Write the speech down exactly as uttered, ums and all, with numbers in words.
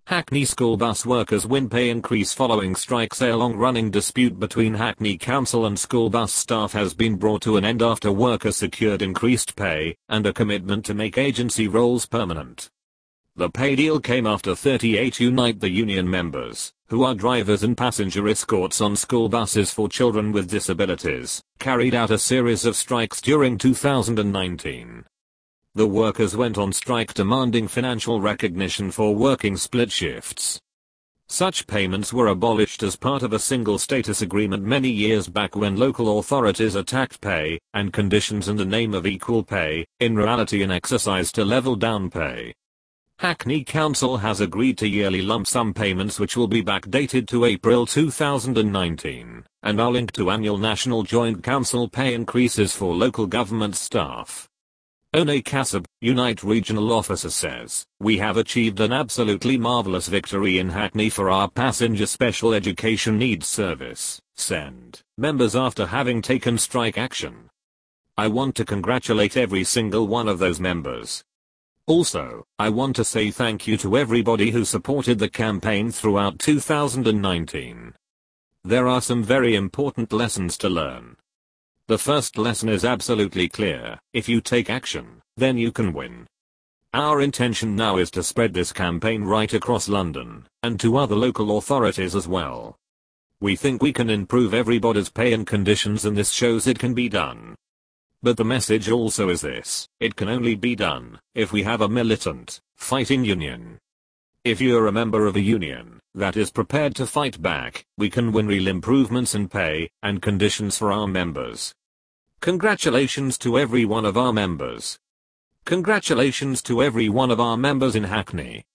Hackney school bus workers win pay increase following strikes. A long-running dispute between Hackney Council and school bus staff has been brought to an end after workers secured increased pay and a commitment to make agency roles permanent. The pay deal came after thirty-eight Unite the Union members, who are drivers and passenger escorts on school buses for children with disabilities, carried out a series of strikes during two thousand nineteen. The workers went on strike demanding financial recognition for working split shifts. Such payments were abolished as part of a single status agreement many years back when local authorities attacked pay and conditions in the name of equal pay, in reality an exercise to level down pay. Hackney Council has agreed to yearly lump sum payments which will be backdated to April two thousand nineteen, and are linked to annual National Joint Council pay increases for local government staff. One Kasab, Unite Regional Officer says, "We have achieved an absolutely marvelous victory in Hackney for our Passenger Special Education Needs Service, SEND, members after having taken strike action. I want to congratulate every single one of those members. Also, I want to say thank you to everybody who supported the campaign throughout two thousand nineteen. There are some very important lessons to learn. The first lesson is absolutely clear: if you take action, then you can win. Our intention now is to spread this campaign right across London, and to other local authorities as well. We think we can improve everybody's pay and conditions, and this shows it can be done. But the message also is this: it can only be done if we have a militant, fighting union. If you're a member of a union that is prepared to fight back, we can win real improvements in pay and conditions for our members. Congratulations to every one of our members. Congratulations to every one of our members in Hackney.